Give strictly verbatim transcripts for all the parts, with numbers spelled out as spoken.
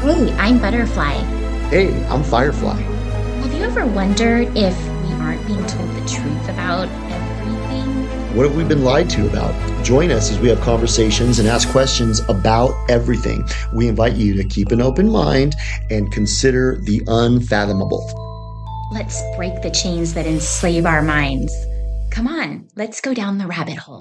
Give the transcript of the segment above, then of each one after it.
Hey, I'm Butterfly. Hey, I'm Firefly. Have you ever wondered if we aren't being told the truth about everything? What have we been lied to about? Join us as we have conversations and ask questions about everything. We invite you to keep an open mind and consider the unfathomable. Let's break the chains that enslave our minds. Come on, let's go down the rabbit hole.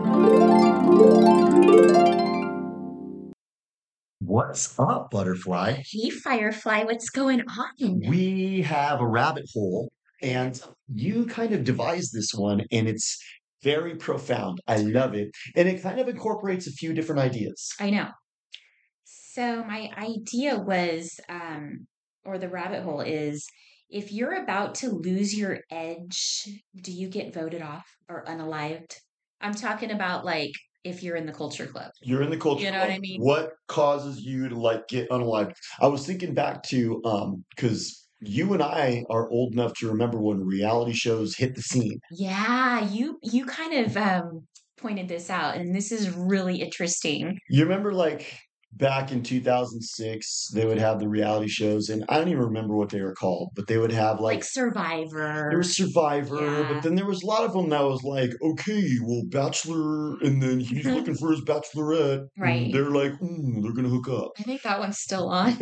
What's up, Butterfly? Hey, Firefly, what's going on? We have a rabbit hole, and you kind of devised this one, and it's very profound. I love it. And it kind of incorporates a few different ideas. I know. So my idea was, um, or the rabbit hole is, if you're about to lose your edge, do you get voted off or unalived? I'm talking about like if you're in the culture club. You're in the culture You know club. what I mean? What causes you to like get unalived? I was thinking back to um because you and I are old enough to remember when reality shows hit the scene. Yeah, you you kind of um pointed this out, and this is really interesting. You remember like back in two thousand six, they would have the reality shows, and I don't even remember what they were called, but they would have Like like Survivor. there was Survivor, but Yeah. then there was a lot of them that was like, okay, well, Bachelor, and then he's Mhm. looking for his Bachelorette, and Right. they're like, mm, they're gonna hook up. I think that one's still on.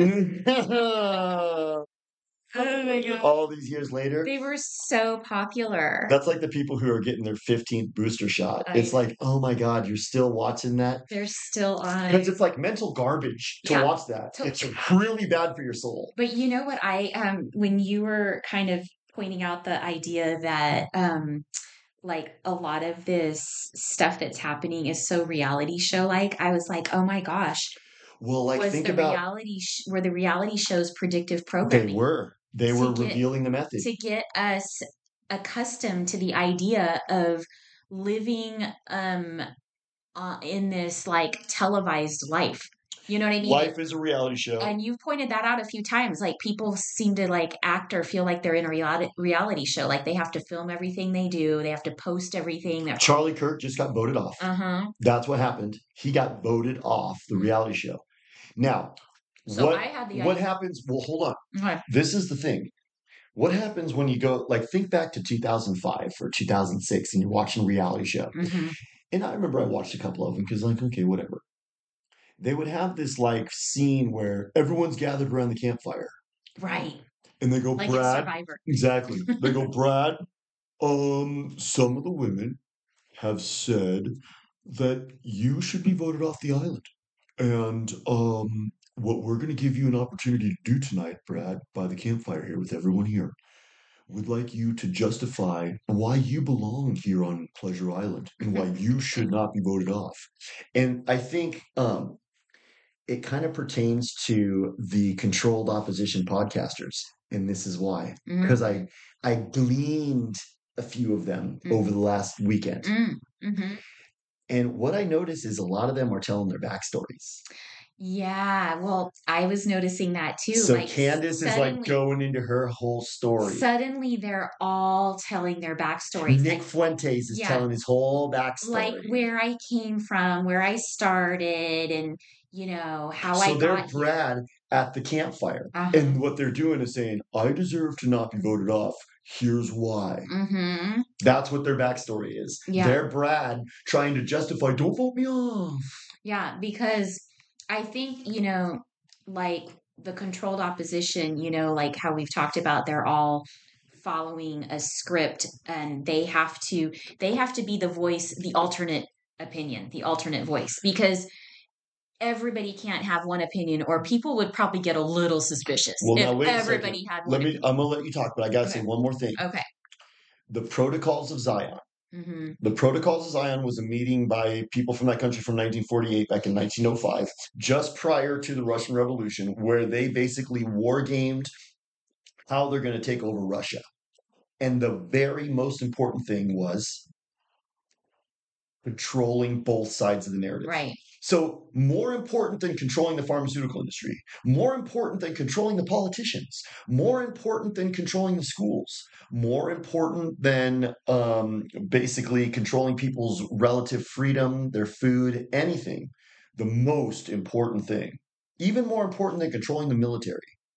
Oh my God. All these years later, They were so popular. that's like the people who are getting their fifteenth booster shot. I It's know. like, oh my God, you're still watching that? They're still Because on. it's like mental garbage to Yeah. watch that. To- It's really bad for your soul. But you know what I um when you were kind of pointing out the idea that um like a lot of this stuff that's happening is so reality show like, I was like, "Oh my gosh, Well, like was think the about reality sh- were the reality shows predictive they programming were. They to were get revealing the method. to get us accustomed to the idea of living um uh, in this like televised life. You know what I mean? Life is a reality show. And you've pointed that out a few times. Like people seem to like act or feel like they're in a reality reality show. Like they have to film everything they do. They have to post everything. They're Charlie Kirk just got voted off. uh-huh. That's what happened. He got voted off the reality show. Now, So what I had the what idea. happens? Well, hold on. Okay. This is the thing. What happens when you go like think back to two thousand five or two thousand six and you're watching a reality show? Mhm. And I remember I watched a couple of them because like, okay, whatever. They would have this like scene where everyone's gathered around the campfire Right. and they go, Like it's Brad, Survivor. exactly. They go, Brad, um, some of the women have said that you should be voted off the island. And um, what we're going to give you an opportunity to do tonight, Brad, by the campfire here with everyone here, would like you to justify why you belong here on Pleasure Island and why you should not be voted off. And I think um, it kind of pertains to the controlled opposition podcasters. And this is why, because Mhm. I I gleaned a few of them Mhm. over the last weekend. Mm. Mhm. And what I notice is a lot of them are telling their backstories. Yeah, well, I was noticing that too. So Like Candace is like suddenly, going into her whole story. suddenly they're all telling their backstories. Nick Like, Fuentes is yeah, telling his whole like backstory. where I came from, where I started, and you know how I So they're got here. Brad at the campfire. Uh-huh. And what they're doing is saying, I deserve to not be voted off. Here's why. Mm-hmm. That's what their backstory is. Yeah. They're Brad trying to justify, don't vote me off. Yeah, because I think, you know, like the controlled opposition, you know, like how we've talked about, they're all following a script and they have to they have to be the voice, the alternate opinion, the alternate voice, because everybody can't have one opinion or people would probably get a little suspicious Well, if now wait a everybody second. had Let one me, opinion. I'm going to let you talk, but I got to say Okay. one more thing. Okay. The Protocols of Zion. Mm-hmm. The Protocols of Zion was a meeting by people from that country from nineteen forty-eight back in nineteen oh five, just prior to the Russian Revolution, where they basically war gamed how they're going to take over Russia. And the very most important thing was controlling both sides of the narrative. Right. So, more important than controlling the pharmaceutical industry, more important than controlling the politicians, more important than controlling the schools, more important than um, basically controlling people's relative freedom, their food, anything. The most important thing even more important than controlling the military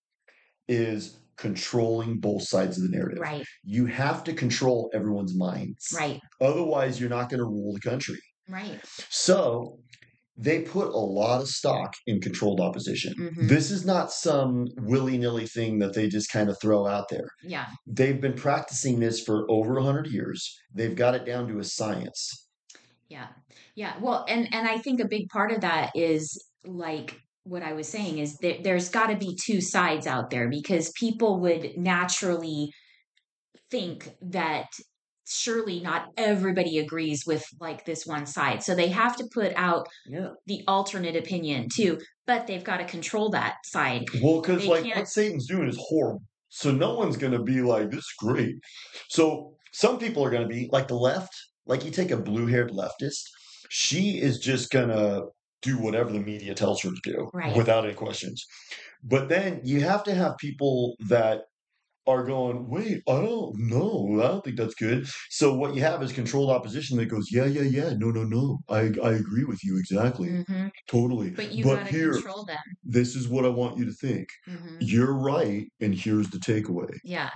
is controlling both sides of the narrative. Right. You have to control everyone's minds. Right. Otherwise, you're not going to rule the country. Right. So they put a lot of stock in controlled opposition. Mhm. This is not some willy-nilly thing that they just kind of throw out there. Yeah. They've been practicing this for over one hundred years. They've got it down to a science. Yeah. Yeah. Well, and and I think a big part of that is like what I was saying is that there's got to be two sides out there because people would naturally think that surely not everybody agrees with like this one side. So they have to put out Yeah. the alternate opinion too, but they've got to control that side. Well, because They like can't. what Satan's doing is horrible. So no one's going to be like, this is great. So some people are going to be like the left. Like you take a blue-haired leftist, she is just going to do whatever the media tells her to do Right. without any questions. But then you have to have people that are going, wait, I don't know. I don't think that's good. So what you have is controlled opposition that goes, yeah, yeah, yeah. No, no, no. I, I agree with you exactly. Mhm. Totally. But you But got to here, control them. this is what I want you to think. Mhm. You're right, and here's the takeaway. Yeah.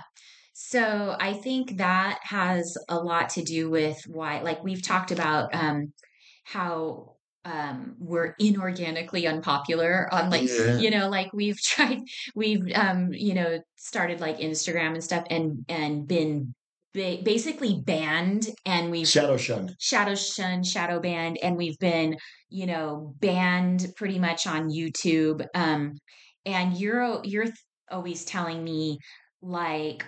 So I think that has a lot to do with why, like we've talked about, um, how um we're inorganically unpopular on like Yeah. you know like we've tried we've um you know started like Instagram and stuff and and been ba- basically banned and we've Shadow shunned. shadow shunned, shadow banned, and we've been, you know, banned pretty much on YouTube. Um, and you're you're th- always telling me like,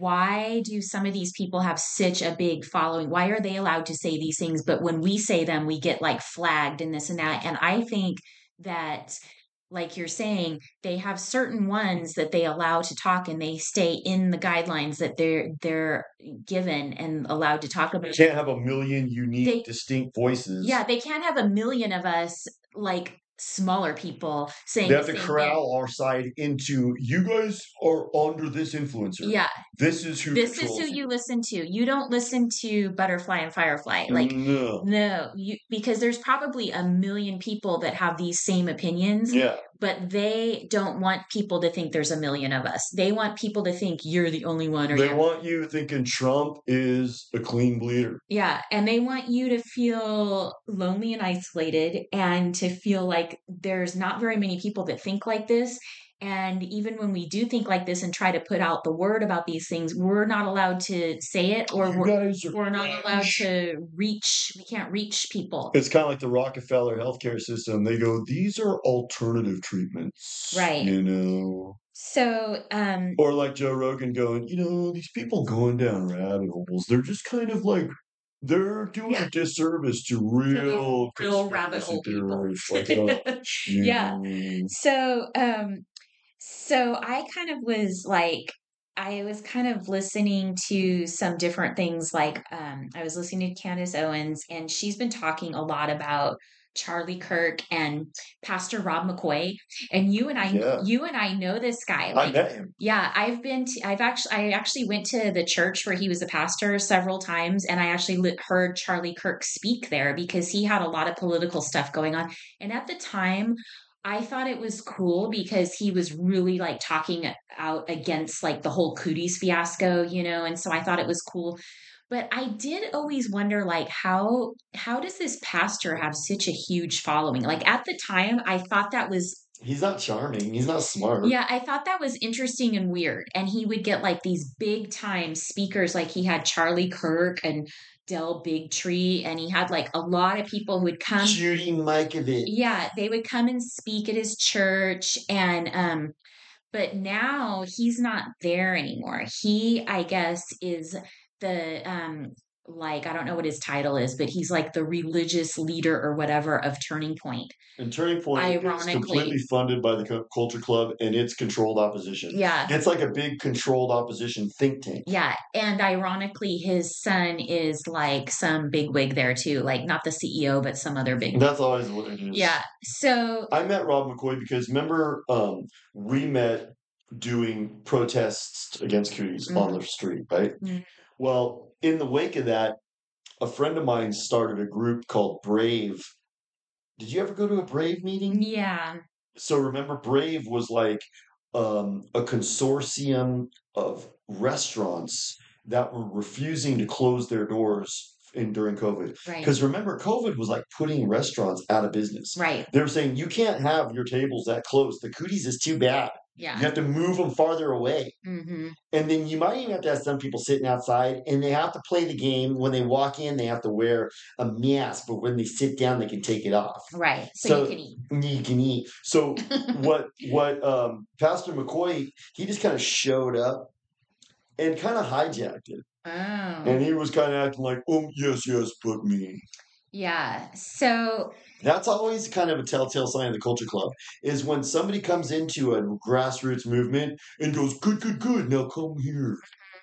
why do some of these people have such a big following? Why are they allowed to say these things, but when we say them, we get like flagged and this and that? And I think that like you're saying, they have certain ones that they allow to talk and they stay in the guidelines that they're they're given and allowed to talk You about. can't have a million unique, They distinct voices. yeah, they can't have a million of us like smaller people saying They the have to same thing. corral our side into, you guys are under this influencer. Yeah, This is who this is controls who you listen to. You don't listen to Butterfly and Firefly. Like No. no, you because there's probably a million people that have these same opinions, Yeah. but they don't want people to think there's a million of us. They want people to think you're the only one or They you're want you thinking Trump is a clean bleeder. yeah, and they want you to feel lonely and isolated and to feel like there's not very many people that think like this. And even when we do think like this and try to put out the word about these things, we're not allowed to say it or You we're, guys are we're not allowed trash. to reach, we can't reach people. It's kind of like the Rockefeller healthcare system. They go, these are alternative treatments, Right. you know. So, um, Or like Joe Rogan going, you know, these people going down rabbit holes, they're just kind of like, they're doing Yeah. a disservice to real real rabbit conspiracy hole people. theorists like us. Yeah. You know. So, um, so I kind of was like, I was kind of listening to some different things. Like, um, I was listening to Candace Owens, and she's been talking a lot about Charlie Kirk and Pastor Rob McCoy. And you and I, Yeah. you and I know this guy. I Like, met him. yeah, I've been. To, I've actually, I actually went to the church where he was a pastor several times, and I actually li- heard Charlie Kirk speak there because he had a lot of political stuff going on. And at the time, I thought it was cool because he was really like talking out against like the whole cooties fiasco, you know, and so I thought it was cool. But I did always wonder like how how does this pastor have such a huge following? Like at the time, I thought that was He's not charming. He's not smart. yeah, I thought that was interesting and weird. And he would get like these big time speakers, like he had Charlie Kirk and Del Bigtree, and he had like a lot of people who would come. Judy Mikovits. Yeah, they would come and speak at his church. And um, but now he's not there anymore. He, I guess, is the um like I don't know what his title is, but he's like the religious leader or whatever of Turning Point. And Turning Point is Ironically. completely funded by the Co- Culture Club and it's controlled opposition. Yeah. It's like a big controlled opposition think tank. Yeah. And ironically, his son is like some bigwig there too. Like not the C E O, but some other big. That's always what it is. Yeah. So I met Rob McCoy because remember, um, we met doing protests against cooties on the street, right? Mhm. Well, in the wake of that, a friend of mine started a group called Brave. Did you ever go to a Brave meeting? yeah. So remember, Brave was like um, a consortium of restaurants that were refusing to close their doors in during COVID. Right. Because remember, COVID was like putting restaurants out of business. Right. They were saying you can't have your tables that close. The cooties is too bad. You Yeah. have to move them farther away. Mm-hmm. And then you might even have to have some people sitting outside and they have to play the game. When they walk in, they have to wear a mask, but when they sit down, they can take it off. Right. So, So you can eat. you can eat. So what what um, Pastor McCoy, he just kind of showed up and kind of hijacked it. Oh. And he was kind of acting like, oh, yes, yes, but me. Yeah. So That's always kind of a telltale sign of the Culture Club, is when somebody comes into a grassroots movement and goes, good, good, good, now come here.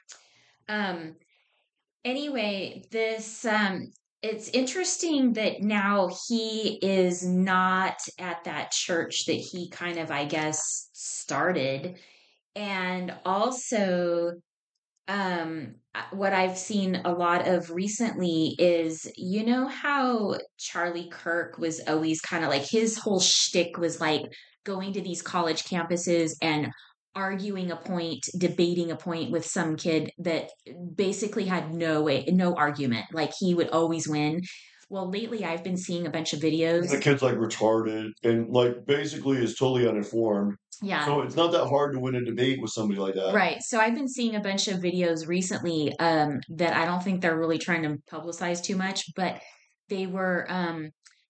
um anyway, this um it's interesting that now he is not at that church that he kind of, I guess, started. And also, um uh, what I've seen a lot of recently is, you know how Charlie Kirk was always kind of like, his whole shtick was like going to these college campuses and arguing a point, debating a point with some kid that basically had no way, no argument. Like he would always win. Well, lately I've been seeing a bunch of videos. The kid's like retarded and like basically is totally uninformed. Yeah. So it's not that hard to win a debate with somebody like that. Right. So I've been seeing a bunch of videos recently um, that I don't think they're really trying to publicize too much, but they were um,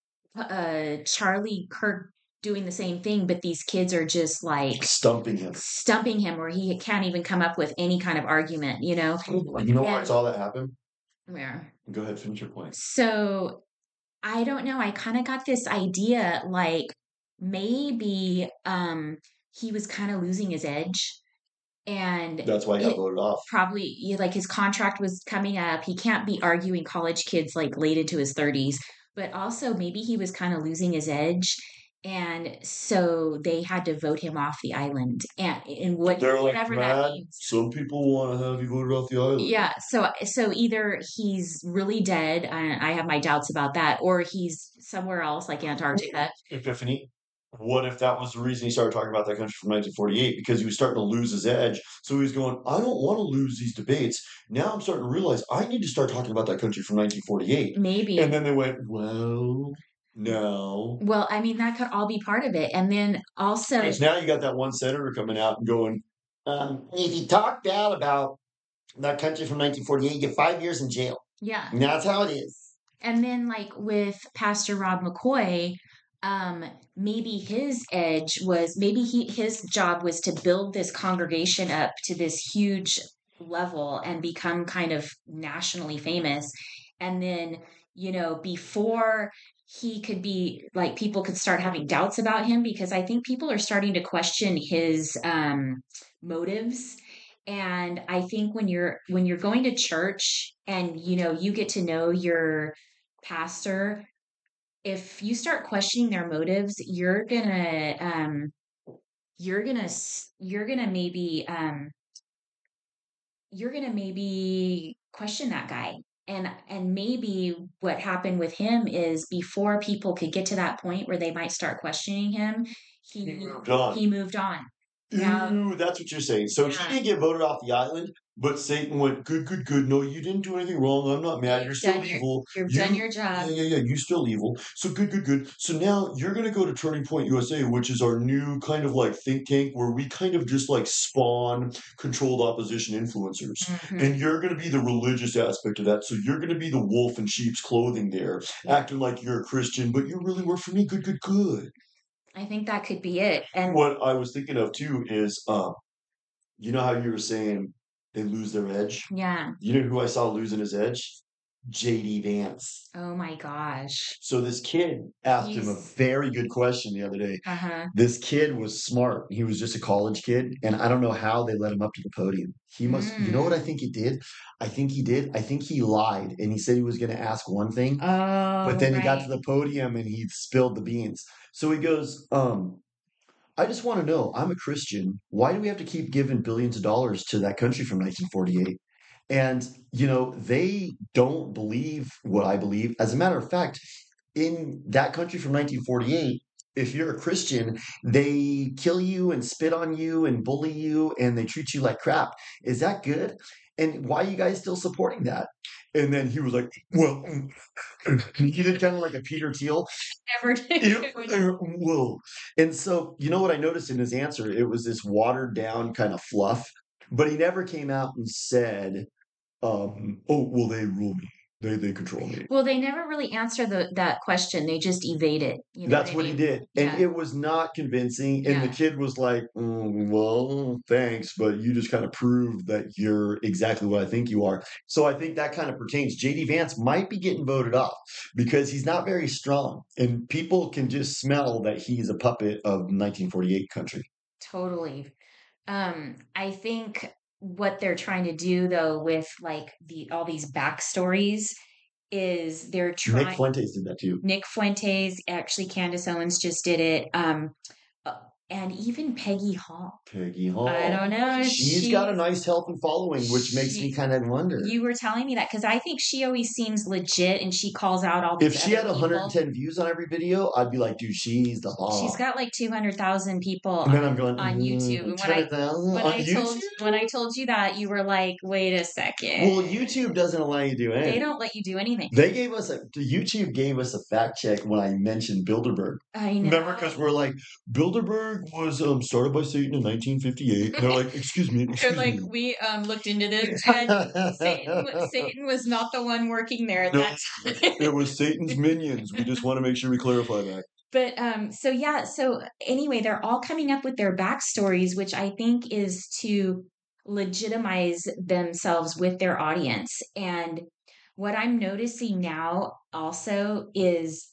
uh, Charlie Kirk doing the same thing, but these kids are just like Stumping him. stumping him where he can't even come up with any kind of argument, you know? You know where I And saw that happen? where? Go ahead, finish your point. So I don't know. I kind of got this idea like maybe um, he was kind of losing his edge. And That's why he got it voted off. probably, yeah, like his contract was coming up. He can't be arguing college kids like late into his thirties, but also maybe he was kind of losing his edge. And so they had to vote him off the island. And and what They're like, whatever that Brad, means. some people want to have you voted off the island. Yeah, so so either he's really dead, and I have my doubts about that, or he's somewhere else like Antarctica. Epiphany. What if that was the reason he started talking about that country from nineteen forty-eight? Because he was starting to lose his edge. So he was going, I don't want to lose these debates. Now I'm starting to realize I need to start talking about that country from nineteen forty-eight. Maybe. And then they went, well, no. Well, I mean, that could all be part of it. And then also, Because now you got that one senator coming out and going, um, if you talk bad about that country from nineteen forty-eight, you get five years in jail. yeah. And that's how it is. And then, like with Pastor Rob McCoy, um, maybe his edge was maybe he his job was to build this congregation up to this huge level and become kind of nationally famous. And then, you know, before he could be like, people could start having doubts about him, because I think people are starting to question his um, motives. And I think when you're when you're going to church and you know you get to know your pastor, if you start questioning their motives, you're gonna um you're gonna s- you're gonna maybe um you're gonna maybe question that guy. And and maybe what happened with him is, before people could get to that point where they might start questioning him, he He moved on. he moved on. Now, Ooh, that's what you're saying. So yeah. he didn't get voted off the island, but Satan went, good, good, good. No, you didn't do anything wrong. I'm not mad. You've You're still done your- evil. You've You- done your job. Yeah, yeah, yeah. You still evil. So good, good, good. So now you're going to go to Turning Point U S A, which is our new kind of like think tank where we kind of just like spawn controlled opposition influencers. Mhm. And you're going to be the religious aspect of that. So you're going to be the wolf in sheep's clothing there, Yeah. acting like you're a Christian, but you really work for me. Good, good, good. I think that could be it. And What I was thinking of too is, um, you know how you were saying they lose their edge? yeah. You know who I saw losing his edge? J D Vance. Oh my gosh. So this kid asked him a He's- very good question the other day. Uh-huh. This kid was smart. He was just a college kid, and I don't know how they let him up to the podium. He must, you know what I think he did? I think he did. I think he lied, and he said he was going to ask one thing, Oh, but then he got right. to the podium and he spilled the beans. So he goes, um, I just want to know, I'm a Christian. Why do we have to keep giving billions of dollars to that country from nineteen forty-eight? And, you know, they don't believe what I believe. As a matter of fact, in that country from nineteen forty-eight, if you're a Christian, they kill you and spit on you and bully you and they treat you like crap. Is that good? And why are you guys still supporting that? And then he was like, well, he did kind of like a Peter Thiel. Never You did. know, uh, whoa. And so, you know what I noticed in his answer? It was this watered down kind of fluff, but he never came out and said, um, oh, well, they rule me. They they control me. Well, they never really answer the that question. They just evade it. You know what That's I what he mean? did. And Yeah. it was not convincing. And the Yeah. kid was like, "Mm, well, thanks, but you just kind of proved that you're exactly what I think you are." So I think that kind of pertains. J D Vance might be getting voted off because he's not very strong. And people can just smell that he's a puppet of nineteen forty-eight country. Totally. Um, I think what they're trying to do though with like the all these backstories is they're Nick trying Fuentes did that too. Nick Fuentes, actually Candace Owens just did it. Um, uh, and even Peggy Hall. Peggy I Hall. don't know. She's got a She's nice healthy following, which makes me she kind of wonder. you were telling me that because I think she always seems legit and she calls out all If these she other had people. one hundred ten views on every video, I'd be like, dude, she's the She's bomb. got like two hundred thousand people And then on, I'm going, on YouTube. mm, And when I two hundred thousand when on I told YouTube? when I told you that, you were like, "Wait a second. Well, YouTube doesn't allow you to do They anything. don't let you do anything." They gave us a YouTube gave us a fact check when I mentioned Bilderberg. I know. Remember, because we're like, Bilderberg was um, started by Satan in nineteen fifty-eight. And they're like, excuse me, They're excuse like, me. we um looked into this, and Satan wa- Satan was not the one working there at No, that time. it was Satan's minions. We just want to make sure we clarify that. But um, so yeah, so anyway, they're all coming up with their backstories, which I think is to legitimize themselves with their audience. And what I'm noticing now also is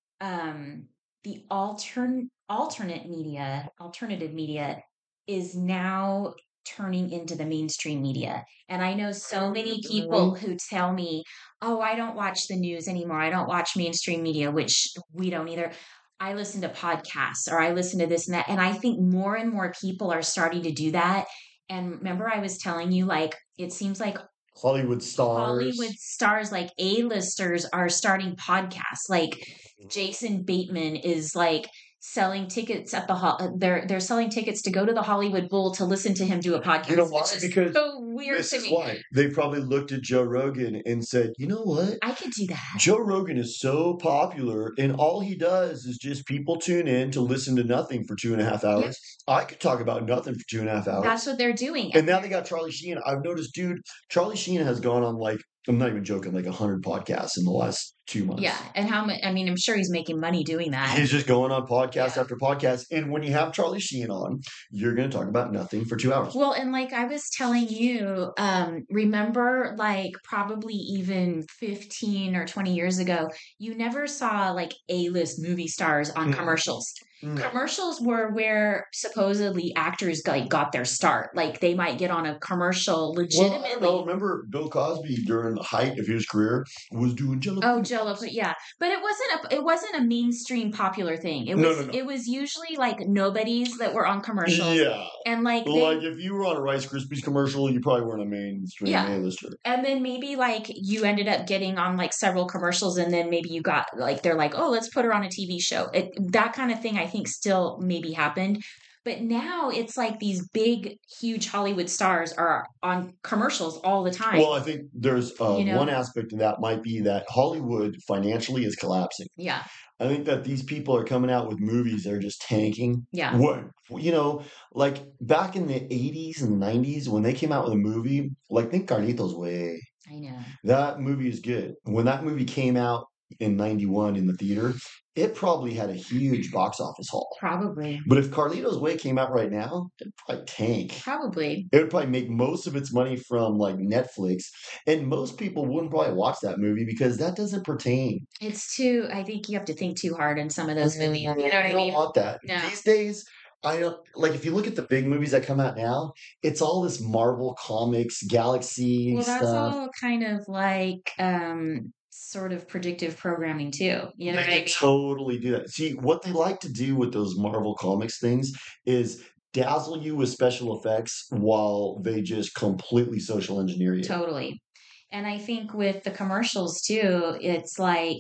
um the altern alternate media, alternative media is now turning into the mainstream media. And I know so many people who tell me, "Oh, I don't watch the news anymore. I don't watch mainstream media," which we don't either. I listen to podcasts or I listen to this and that. And I think more and more people are starting to do that. And remember, I was telling you, like, it seems like Hollywood stars. Hollywood stars, like A-listers, are starting podcasts. Like Jason Bateman is like selling tickets at the ho- uh, they're they're selling tickets to go to the Hollywood Bowl to listen to him do a podcast. You know why? Which is Because so weird this to is me. why. They probably looked at Joe Rogan and said, you know what? I could do that. Joe Rogan is so popular, and all he does is just people tune in to listen to nothing for two and a half hours. Yep. I could talk about nothing for two and a half hours. That's what they're doing. And now they got Charlie Sheen. I've noticed, dude, Charlie Sheen has gone on like, I'm not even joking, like a hundred podcasts in the last two months. Yeah, and how much? I mean, I'm sure he's making money doing that. He's just going on podcast Yeah. after podcast. And when you have Charlie Sheen on, you're going to talk about nothing for two hours. Well, and like I was telling you, um, remember, like probably even fifteen or twenty years ago, you never saw like A-list movie stars on Mm. commercials. Mm. Commercials were where supposedly actors like got their start. Like they might get on a commercial Well, I legitimately. don't know. Remember Bill Cosby during the height of his career was doing Jello. Oh, Jello, but yeah, but it wasn't a it wasn't a mainstream popular thing. It No, was no, no. it was usually like nobodies that were on commercials, Yeah. and like Well, they, like if you were on a Rice Krispies commercial, you probably weren't a mainstream Yeah. A-lister. and then maybe like you ended up getting on like several commercials, and then maybe you got like they're like, oh, let's put her on a T V show. It, that kind of thing, I think, still maybe happened. But now it's like these big, huge Hollywood stars are on commercials all the time. Well, I think there's uh, You know? one aspect of that might be that Hollywood financially is collapsing. yeah, I think that these people are coming out with movies that are just tanking. yeah, What you know, like back in the eighties and nineties when they came out with a movie, like think Carlitos Way. I know. That movie is good. When that movie came out in ninety-one in the theater, it probably had a huge box office haul. Probably, But if Carlitos Way came out right now, it'd probably tank. probably. It would probably make most of its money from like Netflix, and most people wouldn't probably watch that movie because that doesn't pertain. It's too. I think you have to think too hard in some of those movies. You know what I don't mean? want that. No. These days, I don't like if you look at the big movies that come out now, it's all this Marvel comics, Galaxy Well, that's stuff. all kind of like um sort of predictive programming too. You know They what I can mean? totally do that. See, what they like to do with those Marvel comics things is dazzle you with special effects while they just completely social engineer you. Totally. And I think with the commercials too, it's like,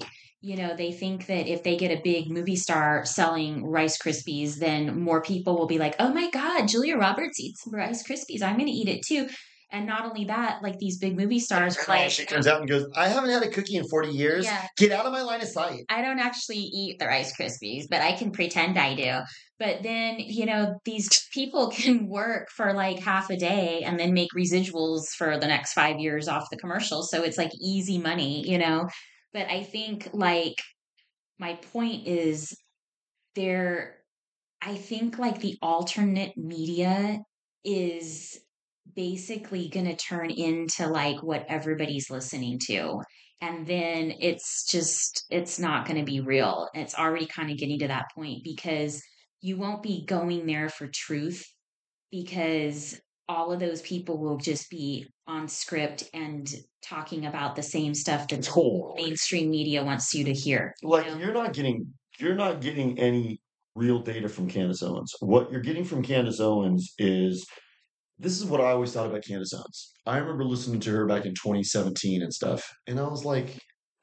you know, they think that if they get a big movie star selling Rice Krispies, then more people will be like, oh my God, Julia Roberts eats Rice Krispies. I'm going to eat it too. And not only that, like these big movie stars are like, She comes out and goes, I haven't had a cookie in forty years. Yeah. Get out of my line of sight. I don't actually eat the Rice Krispies, but I can pretend I do. But then, you know, these people can work for like half a day and then make residuals for the next five years off the commercial. So it's like easy money, you know. But I think like my point is there, I think like the alternate media is basically going to turn into like what everybody's listening to. And then it's just, it's not going to be real. It's already kind of getting to that point because you won't be going there for truth because all of those people will just be on script and talking about the same stuff that Totally. mainstream media wants you to hear. you Like know? you're not getting you're not getting any real data from Candace Owens. What you're getting from Candace Owens is this is what I always thought about Candace Owens. I remember listening to her back in twenty seventeen and stuff, and I was like,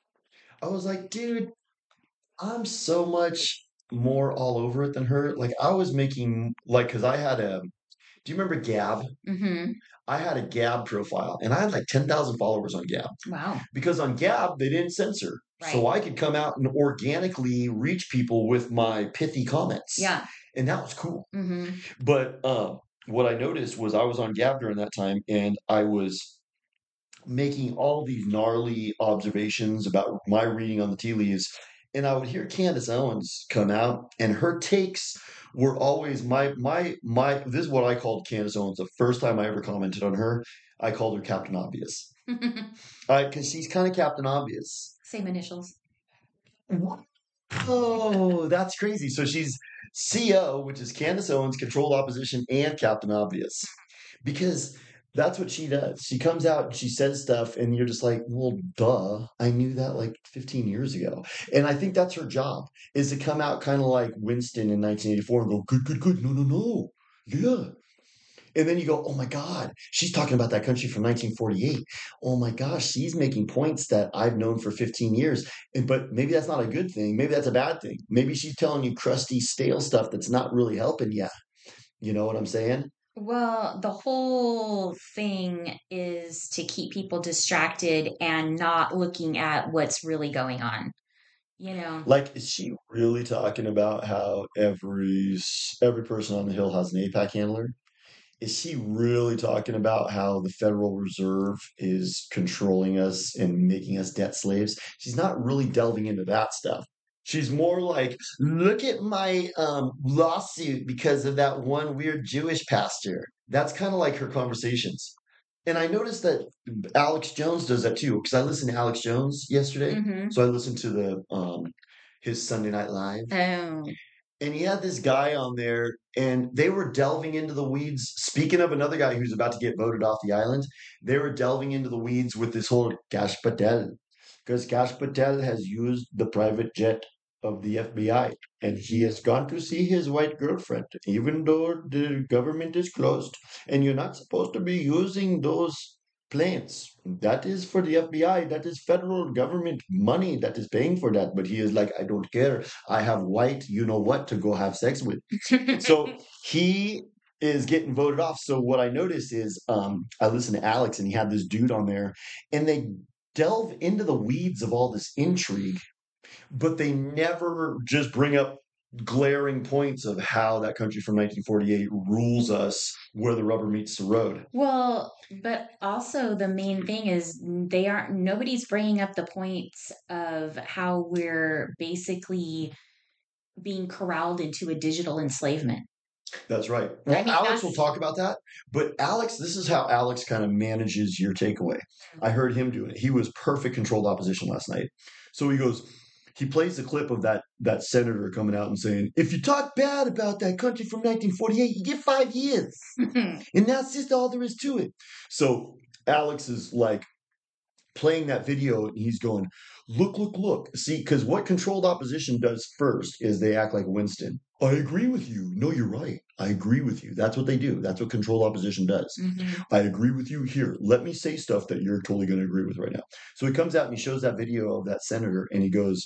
I was like, dude, I'm so much more all over it than her. Like I was making like because I had a. Do you remember Gab? Mhm. I had a Gab profile, and I had like ten thousand followers on Gab. Wow. Because on Gab they didn't censor, so Right. I could come out and organically reach people with my pithy comments, Yeah. and that was cool. hmm But um, what I noticed was I was on Gab during that time, and I was making all these gnarly observations about my reading on the tea leaves. And I would hear Candace Owens come out, and her takes were always my my my. This is what I called Candace Owens. The first time I ever commented on her, I called her Captain Obvious, because she's kind of Captain Obvious. Same initials. What? Oh, that's crazy. So she's C O, which is Candace Owens, Controlled Opposition, and Captain Obvious. Because that's what she does. She comes out and she says stuff, and you're just like, well, duh. I knew that like fifteen years ago. And I think that's her job, is to come out kind of like Winston in nineteen eighty-four and go, good, good, good. No, no, no. Yeah. And then you go, oh my God, she's talking about that country from nineteen forty-eight. Oh my gosh, she's making points that I've known for fifteen years. And, but maybe that's not a good thing. Maybe that's a bad thing. Maybe she's telling you crusty, stale stuff that's not really helping you. You know what I'm saying? Well, the whole thing is to keep people distracted and not looking at what's really going on. You know, Like, is she really talking about how every s- every person on the Hill has an APAC handler? Is she really talking about how the Federal Reserve is controlling us and making us debt slaves? She's not really delving into that stuff. She's more like, look at my um, lawsuit because of that one weird Jewish pastor. That's kind of like her conversations. And I noticed that Alex Jones does that too, because I listened to Alex Jones yesterday. hmm So I listened to the um, his Sunday Night Live, oh, and he had this guy on there, and they were delving into the weeds. Speaking of another guy who's about to get voted off the island, they were delving into the weeds with this whole Gash Patel, because Gash Patel has used the private jet of the F B I, and he has gone to see his white girlfriend, even though the government is closed, and you're not supposed to be using those planes. That is for the F B I. That is federal government money that is paying for that. But he is like, I don't care. I have white, you know what, to go have sex with. So he is getting voted off. So what I noticed is um, I listened to Alex, and he had this dude on there, and they delve into the weeds of all this intrigue, but they never just bring up glaring points of how that country from nineteen forty-eight rules us where the rubber meets the road. Well, but also the main thing is they aren't, nobody's bringing up the points of how we're basically being corralled into a digital enslavement. That's right. I Well, mean, Alex will that's, talk about that, but Alex, this is how Alex kind of manages your takeaway. I heard him doing it. He was perfect controlled opposition last night. So he goes, he plays the clip of that that senator coming out and saying, if you talk bad about that country from nineteen forty-eight, you get five years. And that's just all there is to it. So Alex is like playing that video, and he's going, look, look, look. See, because what controlled opposition does first is they act like Winston. I agree with you. No, you're right. I agree with you. That's what they do. That's what controlled opposition does. Mhm. I agree with you here. Let me say stuff that you're totally going to agree with right now. So he comes out and he shows that video of that senator, and he goes,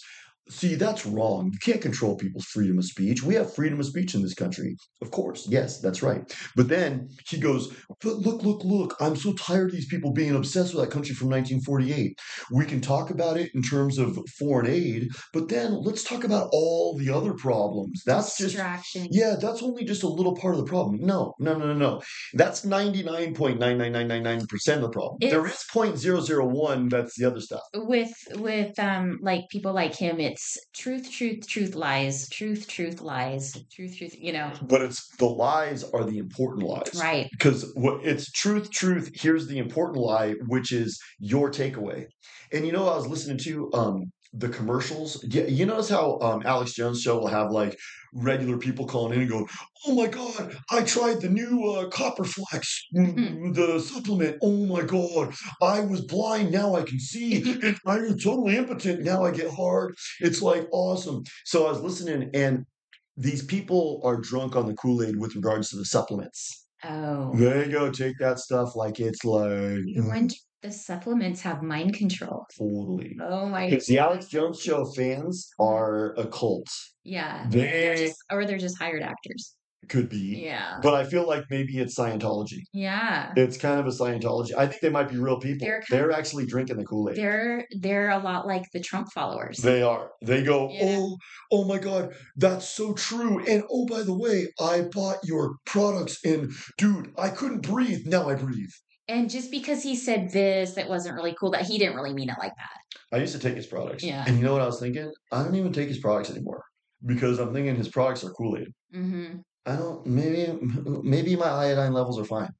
see, that's wrong. You can't control people's freedom of speech. We have freedom of speech in this country. Of course. Yes, that's right. But then he goes, but look, look, look, I'm so tired of these people being obsessed with that country from nineteen forty-eight. We can talk about it in terms of foreign aid, but then let's talk about all the other problems. That's just, Distraction. yeah, that's only just a little part of the problem. No, no, no, no, no. That's ninety-nine point nine nine nine nine nine percent of the problem. There is It's zero point zero zero one that's the other stuff. with with um like people like him, it's truth, truth, truth, lies, truth, truth, lies, truth, truth, you know. But it's the lies are the important lies. Right. Because what it's truth, truth, here's the important lie, which is your takeaway. And you know, I was listening to um the commercials. Yeah, you notice how um Alex Jones show will have like regular people calling in and go, "Oh my God, I tried the new uh, Copper Flex, mm, the supplement. Oh my God, I was blind, now I can see. And I'm totally impotent, now I get hard. It's like awesome." So I was listening, and these people are drunk on the Kool-Aid with regards to the supplements. Oh. They go take that stuff like it's like You wonder the supplements have mind control. totally. Oh my Because the Alex God. Jones show fans are a cult. Yeah. They're They just or they're just hired actors. could be, Yeah. but I feel like maybe it's Scientology. Yeah. It's kind of a Scientology. I think they might be real people. They're kind They're actually drinking the Kool-Aid. They're they're a lot like the Trump followers. They are. They go, Yeah. oh, oh my God, that's so true. And oh, by the way, I bought your products, and dude, I couldn't breathe. Now I breathe. And just because he said this that wasn't really cool, that he didn't really mean it like that. I used to take his products. Yeah. And you know what I was thinking? I don't even take his products anymore because I'm thinking his products are Kool-Aid. Mm-hmm. I don't, maybe, maybe my iodine levels are fine.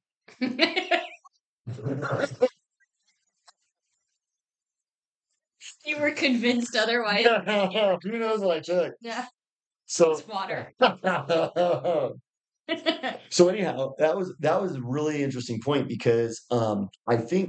You were convinced otherwise. Who knows what I took? Yeah. So, It's water. so anyhow, that was that was a really interesting point because um, I think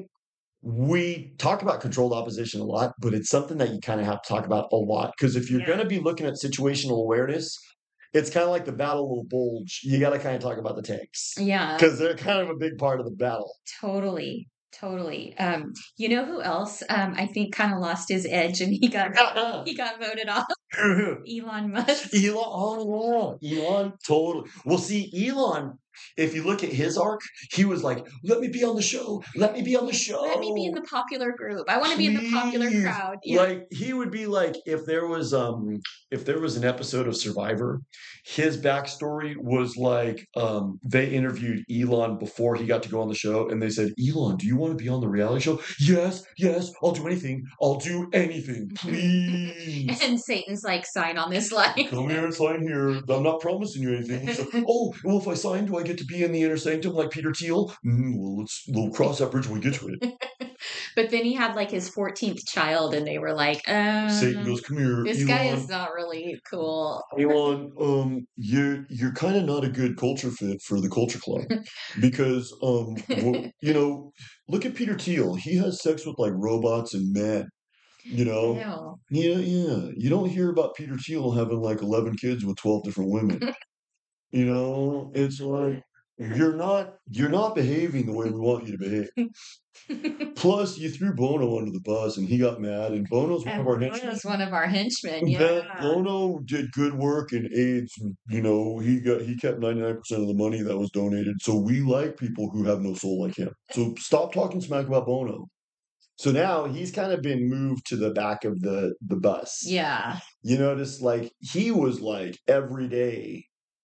we talk about controlled opposition a lot, but it's something that you kind of have to talk about a lot because if you're Yeah. going to be looking at situational awareness, it's kind of like the Battle of the Bulge. You got to kind of talk about the tanks Yeah. because they're kind of a big part of the battle. Totally. Totally. Um, you know who else um I think kind of lost his edge and he got he got voted off? Elon Musk. Elon, oh yeah, Elon, totally. Well, see, Elon, if you look at his arc, he was like, "Let me be on the show. Let me be on the show. Let me be in the popular group. I want to be in the popular Please." crowd." Yeah. Like he would be like, if there was um, if there was an episode of Survivor, his backstory was like, um, they interviewed Elon before he got to go on the show, and they said, "Elon, do you want to be on the reality show?" "Yes, yes, I'll do anything. I'll do anything, please." And Satan's like, "Sign on this line." Come here and sign here. I'm not promising you anything. So, oh, well, if I sign, do I get to be in the inner sanctum like Peter Thiel? Mm, well, let's we'll cross that bridge when we get to it. But then he had like his fourteenth child, and they were like, um, Satan goes, "Come here, this Elon. guy is not really cool." Elon, um, you're you're kind of not a good culture fit for the culture club because, um, well, you know, look at Peter Thiel. He has sex with like robots and men. You know, Ew. yeah, yeah. You don't hear about Peter Thiel having like eleven kids with twelve different women. You know, it's like you're not you're not behaving the way we want you to behave. Plus, you threw Bono under the bus, and he got mad. And Bono's one And of our Bono's henchmen. one of our henchmen. That Yeah. Bono did good work in AIDS. and, You know, he got he kept ninety-nine percent of the money that was donated. So we like people who have no soul like him. So stop talking smack about Bono. So now he's kind of been moved to the back of the the bus. Yeah. You notice, like he was like every day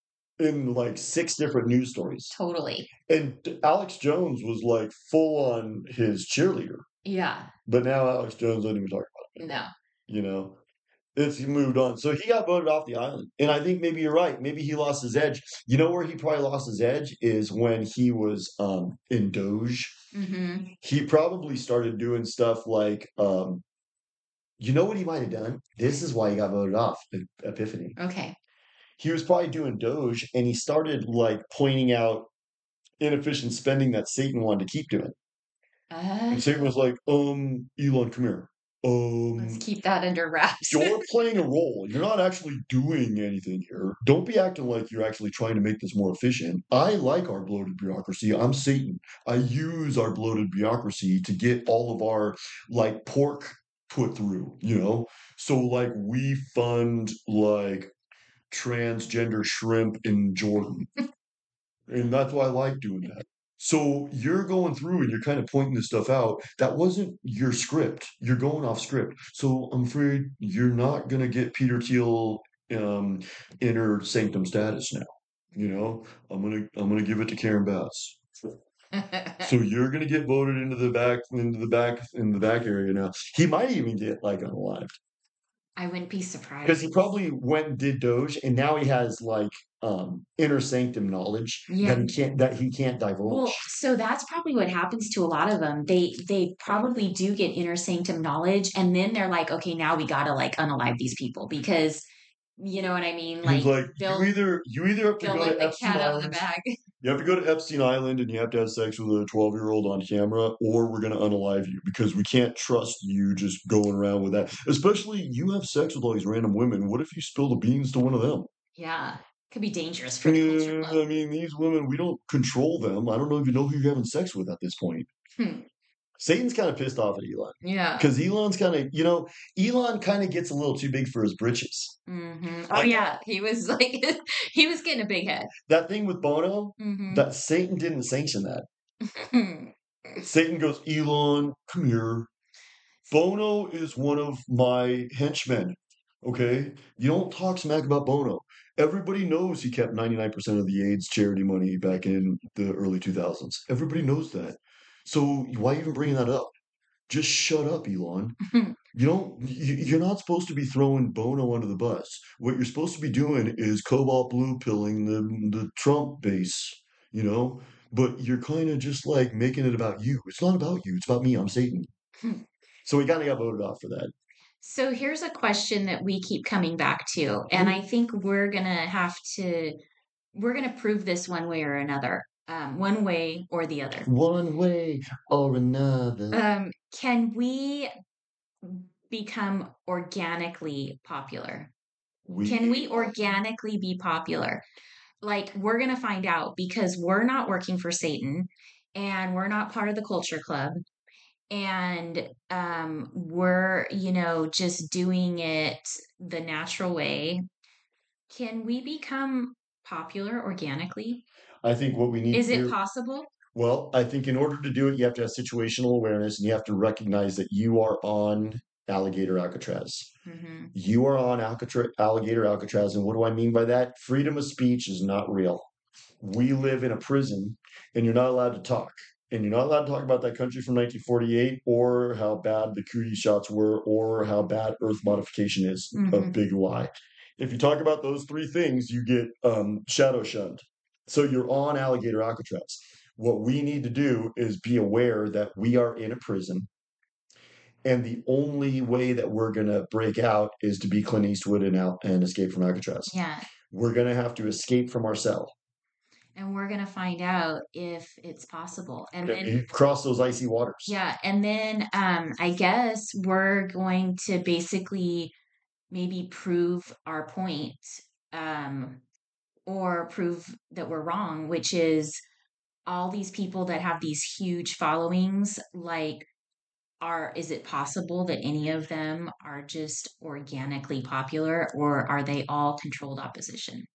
in like six different news stories, Totally. and Alex Jones was like full on his cheerleader. Yeah. But now Alex Jones doesn't even talk about it. No. You know, it's he moved on. So he got voted off the island, and I think maybe you're right. Maybe he lost his edge. You know where he probably lost his edge is when he was um in Doge. Mm-hmm. He probably started doing stuff like um you know what he might have done? This is why he got voted off, E- Epiphany. Okay. He was probably doing Doge and he started like pointing out inefficient spending that Satan wanted to keep doing. Uh, And Satan was like, um, Elon, come here. let's Um, keep that under wraps. you're playing a role. You're not actually doing anything here. Don't be acting like you're actually trying to make this more efficient. I like our bloated bureaucracy. I'm Satan. I use our bloated bureaucracy to get all of our like pork put through, you know? So like we fund like transgender shrimp in Jordan. And that's why I like doing that. So you're going through and you're kind of pointing this stuff out. That wasn't your script. You're going off script. So I'm afraid you're not gonna get Peter Thiel um inner sanctum status now. You know, I'm gonna I'm gonna give it to Karen Bass. So you're gonna get voted into the back into the back in the back area now. He might even get like unalived. I wouldn't be Because surprised. he probably went and did Doge, and now he has like um inner sanctum knowledge Yeah. that he can't that he can't divulge. Well, so that's probably what happens to a lot of them. They they probably do get inner sanctum knowledge, and then they're like, okay, now we gotta like unalive these people because you know what I mean? He's Like like, you they'll either you either have to they'll go let to the Epstein cat out of the Island, bag. you have to go to Epstein Island, and you have to have sex with a twelve year old on camera, or we're gonna unalive you because we can't trust you just going around with that. Especially you have sex with all these random women. What if you spill the beans to one of them? Yeah. Could be dangerous for the culture Yeah, club. I mean, these women, we don't control them. I don't know if you know who you're having sex with at this point. Hmm. Satan's kind of pissed off at Elon Yeah. because Elon's kind of, you know, Elon kind of gets a little too big for his britches. hmm Oh Like yeah. He was like he was getting a big head. that thing with Bono, hmm that Satan didn't sanction that. Satan goes, Elon, come here. Bono is one of my henchmen. Okay? You don't talk smack about Bono. Everybody knows he kept ninety-nine percent of the AIDS charity money back in the early two thousands. Everybody knows that. So why even bringing that up? Just shut up, Elon. You don't. you- You're not supposed to be throwing Bono under the bus. What you're supposed to be doing is cobalt blue pilling the the Trump base. You know, but you're kind of just like making it about you. It's not about you. It's about me. I'm Satan. So he kind of got voted off for that. So here's a question that we keep coming back to, and I think we're gonna have to we're gonna prove this one way or another, um, one way or the other. One way or another. Um, can we become organically popular? Can we organically be popular? Like we're gonna find out because we're not working for Satan, and we're not part of the culture club, and um, we're you know just doing it the natural way. Can we become popular organically? I think what we need Is to it do. possible? Well, I think in order to do it, you have to have situational awareness, and you have to recognize that you are on alligator Alcatraz. hmm You are on Alcatraz, alligator Alcatraz, and what do I mean by that? Freedom of speech is not real. We live in a prison, and you're not allowed to talk. And you're not allowed to talk about that country from nineteen forty-eight, or how bad the cootie shots were, or how bad Earth modification is. A hmm big lie. If you talk about those three things, you get um, shadow shunned. So you're on alligator Alcatraz. What we need to do is be aware that we are in a prison, and the only way that we're going to break out is to be Clint Eastwood and out and escape from Alcatraz. Yeah. We're going to have to escape from our cell. And we're gonna find out if it's possible. And then You cross those icy waters. yeah, and then um I guess we're going to basically maybe prove our point, um, or prove that we're wrong, which is all these people that have these huge followings, like are is it possible that any of them are just organically popular or are they all controlled opposition?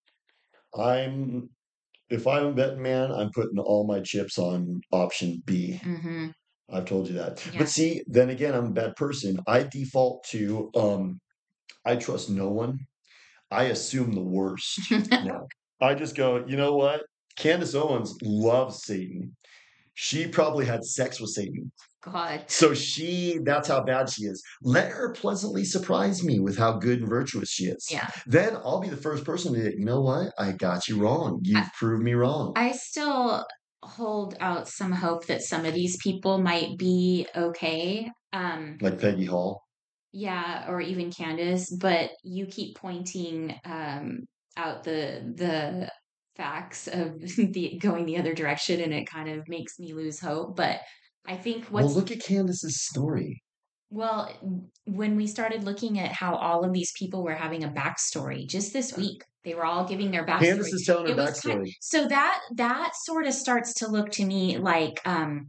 I'm, if I'm a betting man, I'm putting all my chips on option B. Mm-hmm. I've told you that. Yeah. But see, then again, I'm a bad person. I default to, um, I trust no one. I assume the worst. No. I just go, you know what? Candace Owens loves Satan. She probably had sex with Satan. God. So she, that's how bad she is. Let her pleasantly surprise me with how good and virtuous she is. Yeah. Then I'll be the first person to, you know what? I got you wrong. You've I, proved me wrong. I still hold out some hope that some of these people might be okay. Um, like Peggy Hall. Yeah, or even Candace, but you keep pointing um, out the the facts of the going the other direction, and it kind of makes me lose hope. But I think Well, what's look at Candace's story. well, when we started looking at how all of these people were having a backstory just this week, they were all giving their backstory. Candace is telling her It was backstory. kind so that that sort of starts to look to me like um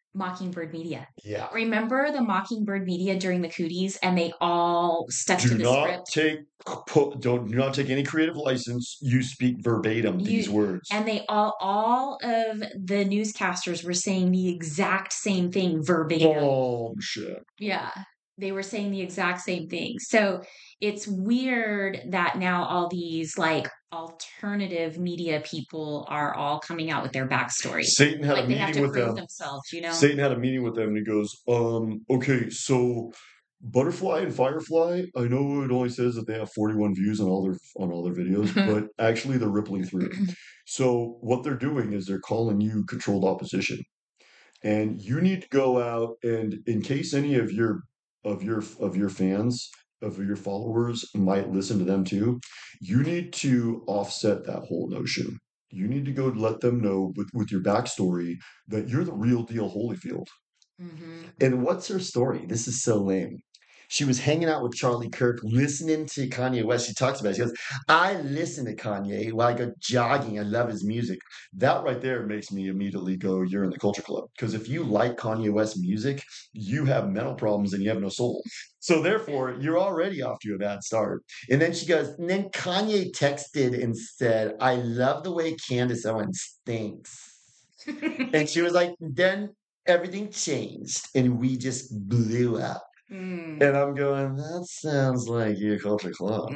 Mockingbird Media. Yeah. Remember the Mockingbird Media during the cooties, and they all stuck to Do the not script. take put, don't do not take any creative license. You speak verbatim these You words. and they all all of the newscasters were saying the exact same thing verbatim. Oh shit. Yeah, they were saying the exact same thing. So it's weird that now all these like alternative media people are all coming out with their backstory. Satan had Like a they have meeting to with prove them. themselves, you know? Satan had a meeting with them and he goes, um, okay, so Butterfly and Firefly, I know it only says that they have forty-one views on all their on all their videos, but actually they're rippling through. So what they're doing is they're calling you controlled opposition. And you need to go out and in case any of your of your of your fans, of your followers might listen to them too, you need to offset that whole notion. You need to go let them know with, with your backstory that you're the real deal Holyfield. hmm And what's her story? This is so lame. She was hanging out with Charlie Kirk, listening to Kanye West. She talks about it. She goes, I listen to Kanye while I go jogging. I love his music. That right there makes me immediately go, you're in the culture club. Because if you like Kanye West music, you have mental problems and you have no soul. So therefore, you're already off to a bad start. And then she goes, and then Kanye texted and said, I love the way Candace Owens thinks. And she was like, then everything changed and we just blew up. Mm. And I'm going, that sounds like your culture club.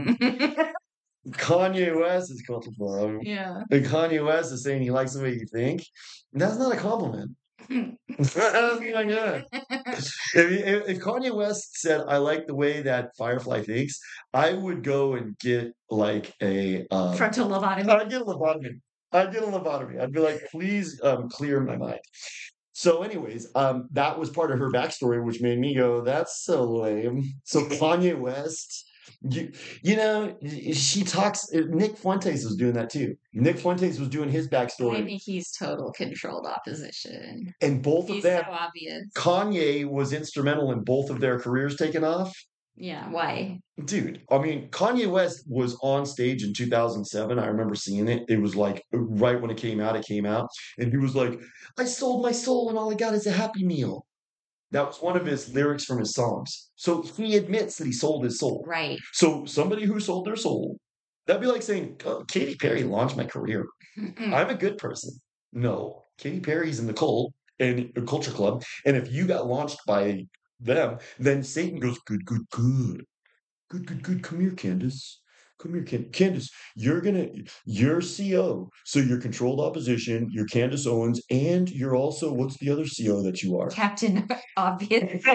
Kanye West is culture club. Yeah. And Kanye West is saying he likes the way you think. And that's not a compliment. That's not good. If, if, if Kanye West said, I like the way that Firefly thinks, I would go and get like a um, Frontal lobotomy. I'd get a lobotomy. I'd get a lobotomy. I'd be like, please um, clear my mind. So, anyways, um, that was part of her backstory, which made me go, "That's so lame." So Kanye West, you, you know, she talks. Nick Fuentes was doing that too. Nick Fuentes was doing his I backstory, think he's total controlled opposition. and both of He's so them, obvious. Kanye was instrumental in both of their careers taking off. Yeah, why? Dude, I mean, Kanye West was on stage in two thousand seven. I remember seeing it. It was like right when it came out, it came out. And he was like, I sold my soul and all I got is a Happy Meal. That was one of his lyrics from his songs. So he admits that he sold his soul. Right. So somebody who sold their soul, that'd be like saying, oh, Katy Perry launched my career. I'm a good person. No, Katy Perry's in the cult and a culture club. And if you got launched by them, then Satan goes, good, good, good. Good, good, good. Come here, Candace. Come here, Can- Candace. You're gonna, you're C O, so you're controlled opposition. You're Candace Owens, and you're also what's the other C O that you are? Captain Obvious.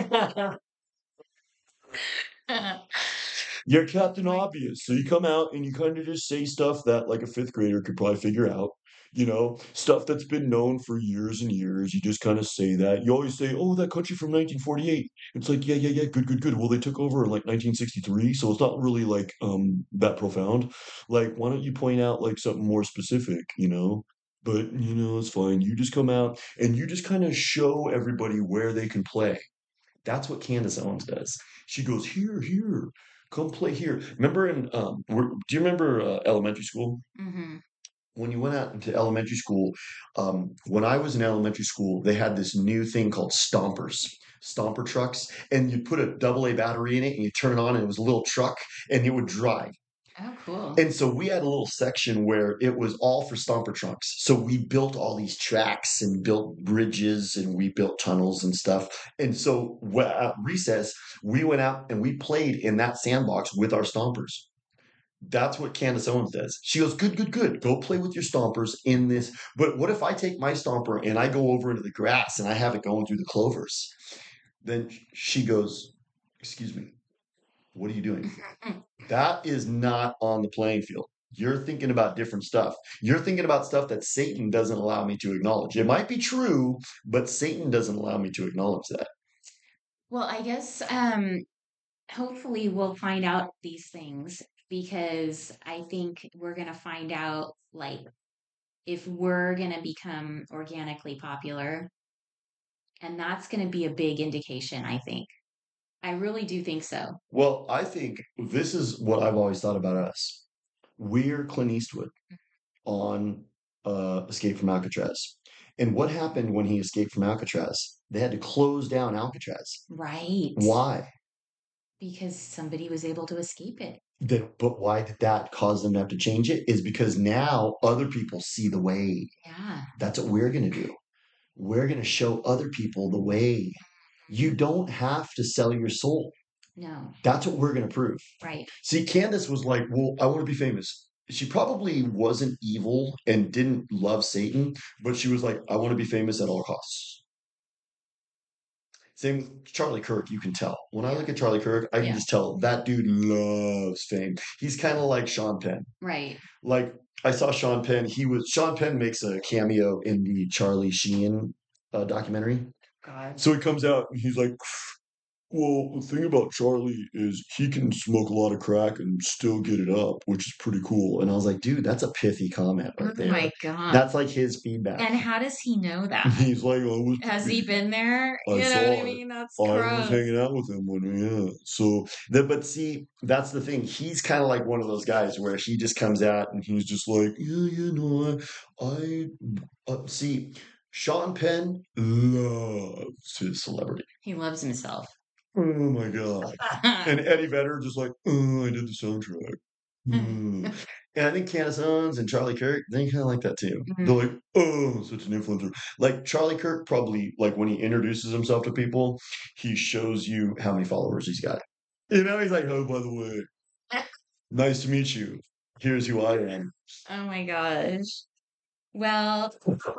You're Captain Obvious. So you come out and you kind of just say stuff that like a fifth grader could probably figure out. You know, stuff that's been known for years and years. You just kind of say that. You always say, "Oh, that country from nineteen forty-eight." It's like, yeah, yeah, yeah, good, good, good. Well, they took over in like nineteen sixty-three, so it's not really like um that profound. Like, why don't you point out like something more specific? You know. But you know, it's fine. You just come out and you just kind of show everybody where they can play. That's what Candace Owens does. She goes, here, here, come play here. Remember in, um, were- do you remember uh, elementary school? hmm When you went out into elementary school, um, when I was in elementary school, they had this new thing called stompers, stomper trucks, and you put a double A battery in it and you turn it on and it was a little truck and it would drive. Oh, cool. And so we had a little section where it was all for stomper trucks. So we built all these tracks and built bridges and we built tunnels and stuff. And so wh- at recess, we went out and we played in that sandbox with our stompers. That's what Candace Owens does. She goes, good, good, good. Go play with your stompers in this. But what if I take my stomper and I go over into the grass and I have it going through the clovers? Then she goes, excuse me, what are you doing? That is not on the playing field. You're thinking about different stuff. You're thinking about stuff that Satan doesn't allow me to acknowledge. It might be true, but Satan doesn't allow me to acknowledge that. Well, I guess um hopefully we'll find out these things because I think we're going to find out like if we're going to become organically popular, and that's going to be a big indication, I think. I really do think so. Well, I think this is what I've always thought about us. We're Clint Eastwood on uh, Escape from Alcatraz. And what happened when he escaped from Alcatraz? They had to close down Alcatraz. Right. Why? Because somebody was able to escape it. Then, but why did that cause them to have to change it? Is because now other people see the way. Yeah. That's what we're going to do. We're going to show other people the way. You don't have to sell your soul. No. That's what we're going to prove. Right. See, Candace was like, well, I want to be famous. She probably wasn't evil and didn't love Satan, but she was like, I want to be famous at all costs. Same with Charlie Kirk, you can tell. When I Yeah. look at Charlie Kirk, I can Yeah. just tell that dude loves fame. He's kind of like Sean Penn. Right. Like I saw Sean Penn. He was Sean Penn makes a cameo in the Charlie Sheen uh, documentary. God. So he comes out and he's like, well, the thing about Charlie is he can smoke a lot of crack and still get it up, which is pretty cool. And I was like, dude, that's a pithy comment right Oh there. my God. That's like his feedback. And how does he know that? He's like, I was Has he been there? I You know saw what I it. mean? That's I was gross. hanging out with him when yeah. So The, but see, that's the thing. He's kind of like one of those guys where he just comes out and he's just like, yeah, you know, I, I uh, see, Sean Penn loves his celebrity. He loves himself. oh my god. And Eddie Vedder just like, oh, I did the soundtrack. Mm. And I think Candace Owens and Charlie Kirk, they kind of like that too. Mhm. They're like, oh, such an influencer. Like Charlie Kirk probably, like when he introduces himself to people, he shows you how many followers he's got. You know, he's like, oh, by the way, nice to meet you. Here's who I am. Oh my gosh. Well,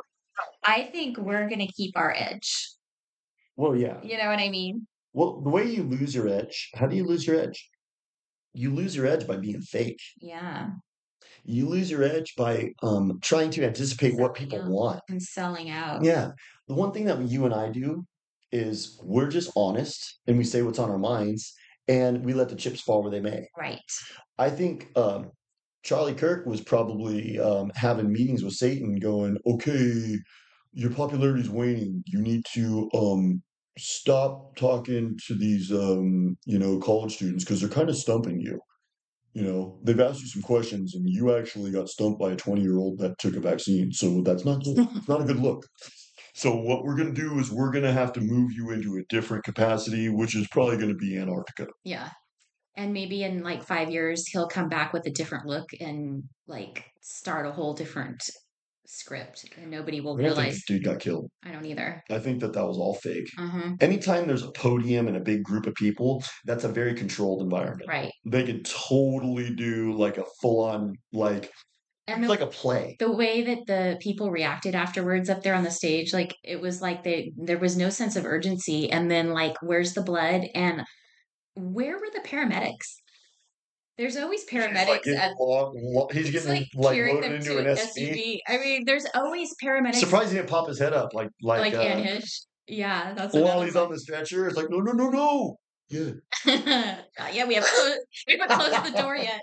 I think we're going to keep our edge. Well, yeah. You know what I mean? Well, the way you lose your edge, how do you lose your edge? You lose your edge by being fake. Yeah. You lose your edge by um, trying to anticipate what people Yeah. want. And selling out. Yeah. The one thing that you and I do is we're just honest and we say what's on our minds and we let the chips fall where they may. Right. I think um, Charlie Kirk was probably um, having meetings with Satan going, okay, your popularity is waning. You need to um, stop talking to these, um, you know, college students because they're kind of stumping you. You know, they've asked you some questions and you actually got stumped by a twenty year old that took a vaccine. So that's not good. It's not a good look. So what we're going to do is we're going to have to move you into a different capacity, which is probably going to be Antarctica. Yeah. And maybe in like five years, he'll come back with a different look and like start a whole different script and nobody will I don't think realize. this dude got killed. I don't either. I think that that was all fake. Uh-huh. Anytime there's a podium and a big group of people, that's a very controlled environment. Right. They could totally do like a full on, like, And it's the, like a play. the way that the people reacted afterwards up there on the stage, like it was like they there was no sense of urgency. And then like, where's the blood? And where were the paramedics? There's always paramedics. He's, like, getting at, lo- lo- he's it's getting like like carrying loaded them into to an an S U V. S U V. I mean, there's always paramedics. Surprised he didn't pop his head up like like, Like uh, Anne Hish. Yeah, that's while another he's one. on the stretcher. It's like no no no no. Yeah. Yeah, we have we haven't closed the door yet.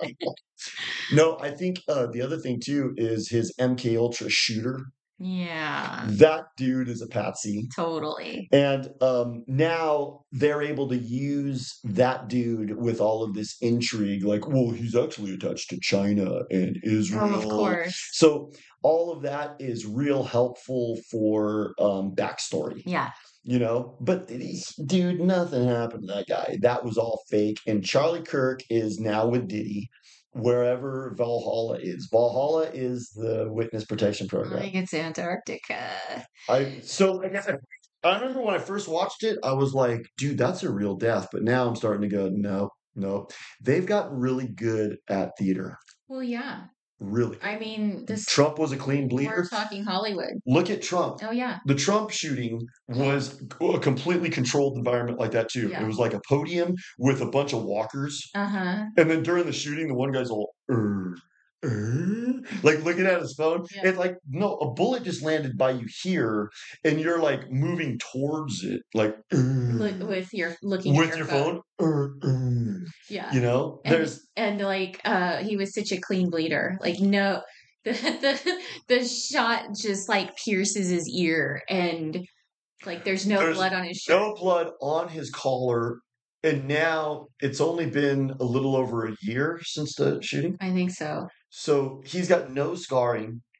No, I think uh, the other thing too is his M K Ultra shooter. Yeah, That dude is a patsy. totally. And um, now they're able to use that dude with all of this intrigue. Like, well, he's actually attached to China and Israel. Oh, of course. So all of that is real helpful for um, backstory. Yeah. You know, but dude, nothing happened to that guy. That was all fake. And Charlie Kirk is now with Diddy, wherever Valhalla is. Valhalla is the witness protection I program. think it's Antarctica. I so I guess I, I remember when I first watched it, I was like, dude, that's a real death. But now I'm starting to go, no, no. They've gotten really good at theater. Well, yeah. Really. I mean, this Trump was a clean bleeder. we're talking Hollywood. Look at Trump. Oh yeah. The Trump shooting was a completely controlled environment like that too. Yeah. It was like a podium with a bunch of walkers. Uh-huh. And then during the shooting, the one guy's all, er, er, like looking at his phone. Yeah. It's like, no, a bullet just landed by you here and you're like moving towards it, like, er, Look with your looking with at your, your, phone. phone. Er, er. Yeah. You know, And, there's, and like uh he was such a clean bleeder. Like no the the the shot just like pierces his ear and like there's no There's blood on his shirt. no blood on his collar. And now it's only been a little over a year since the shooting. I think so. So he's got no scarring.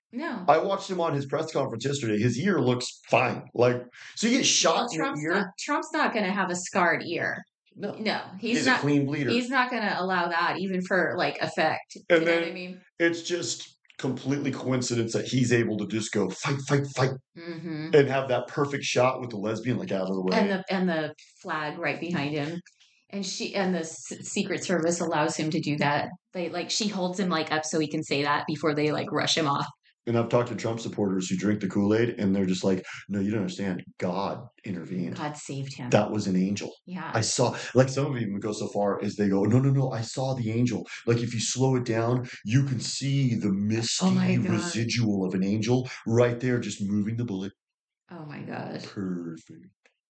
No. I watched him on his press conference yesterday. His ear looks fine. Like, so you get shot Well, in the Trump's ear. not Trump's not going to have a scarred ear. No, No, he's, he's a not. clean bleeder. He's not going to allow that, even for like effect. And you know then what I mean? it's just completely coincidence that he's able to just go fight, fight, fight, hmm and have that perfect shot with the lesbian like out of the way. And the and the flag right behind him, and she and the S- Secret Service allows him to do that. They like she holds him like up so he can say that before they like rush him off. And I've talked to Trump supporters who drink the Kool-Aid and they're just like, no, you don't understand. God intervened. God saved him. That was an angel. Yeah. I saw, like some of them even go so far as they go, no, no, no, I saw the angel. Like if you slow it down, you can see the misty Oh my God. residual of an angel right there, just moving the bullet. Oh my God. Perfect.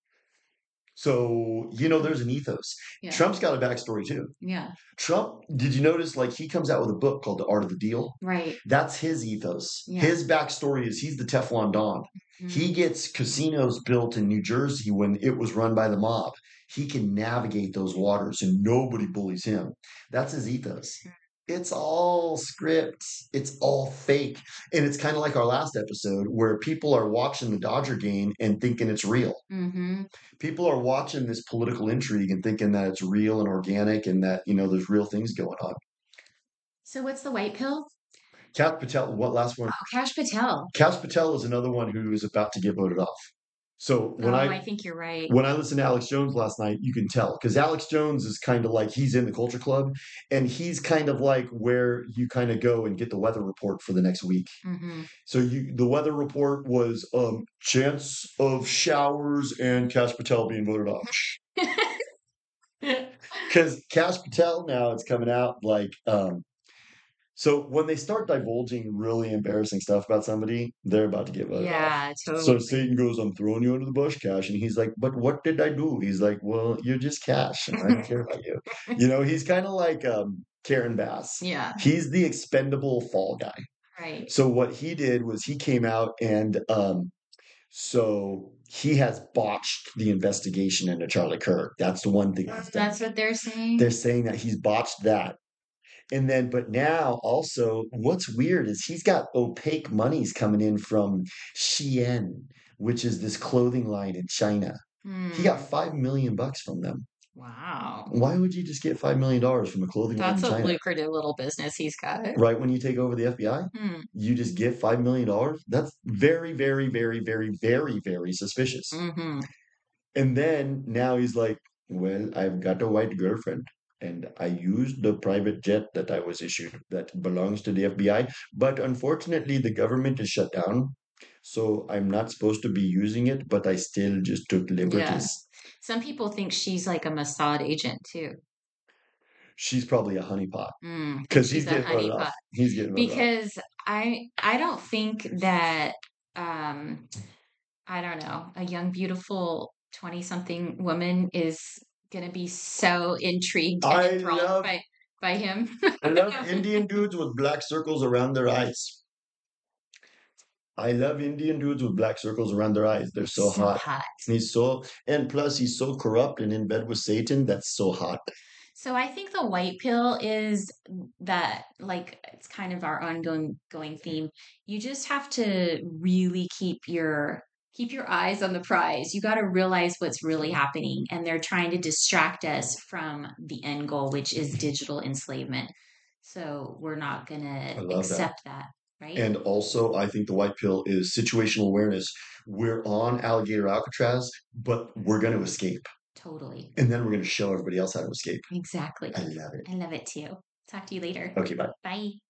So, you know, there's an ethos. Yeah. Trump's got a backstory too. Yeah. Trump, did you notice, like, he comes out with a book called The Art of the Deal? Right. That's his ethos. Yeah. His backstory is he's the Teflon Don. Mhm. He gets casinos built in New Jersey when it was run by the mob. He can navigate those waters and nobody bullies him. That's his ethos. It's all scripts. It's all fake. And it's kind of like our last episode where people are watching the Dodger game and thinking it's real. Mm-hmm. People are watching this political intrigue and thinking that it's real and organic and that, you know, there's real things going on. So what's the white pill? Kash Patel, what last one? Oh, Kash Patel. Kash Patel is another one who is about to get voted off. So when oh, I, I think you're right. when I listened to Alex Jones last night, you can tell because Alex Jones is kind of like he's in the culture club, and he's kind of like where you kind of go and get the weather report for the next week. Mm-hmm. So you, the weather report was um, chance of showers and Kash Patel being voted off. Because Kash Patel now it's coming out like um, so when they start divulging really embarrassing stuff about somebody, they're about to get voted off. Yeah, So totally. Satan goes, I'm throwing you under the bush, Cash. And he's like, but what did I do? He's like, well, you're just Cash, and I don't care about you. You know, he's kind of like um, Karen Bass. Yeah. He's the expendable fall guy. Right. So what he did was he came out and um, so he has botched the investigation into Charlie Kirk. That's the one thing he's done. That's what they're saying. They're saying that he's botched that. And then, but now also, what's weird is he's got opaque monies coming in from Shein, which is this clothing line in China. Hmm. He got five million bucks from them. Wow. Why would you just get five million dollars from a clothing That's line in a China? lucrative little business he's got. Right when you take over the F B I, Hmm. you just get five million dollars. That's very, very, very, very, very, very suspicious. Mm-hmm. And then now he's like, well, I've got a white girlfriend. And I used the private jet that I was issued that belongs to the F B I. But unfortunately, the government is shut down. So I'm not supposed to be using it, but I still just took liberties. Yeah. Some people think she's like a Mossad agent too. She's probably a honeypot. Mm, Because he's she's a getting voted honeypot. off. He's getting voted off. Because I I don't think that um I don't know, a young beautiful twenty something woman is gonna be so intrigued and I enthralled love- by by him. I love Indian dudes with black circles around their eyes. I love Indian dudes with black circles around their eyes. They're so, hot. He's so, and plus he's so corrupt and in bed with Satan. That's so hot. So I think the white pill is that, like, it's kind of our ongoing going theme. You just have to really keep your keep your eyes on the prize. You got to realize what's really happening, and they're trying to distract us from the end goal, which is digital enslavement. So we're not going to love that. accept that, right? And also, I think the white pill is situational awareness. We're on Alligator Alcatraz, but we're going to escape. Totally. And then we're going to show everybody else how to escape. Exactly. I love it. I love it too. Talk to you later. Okay, bye. Bye.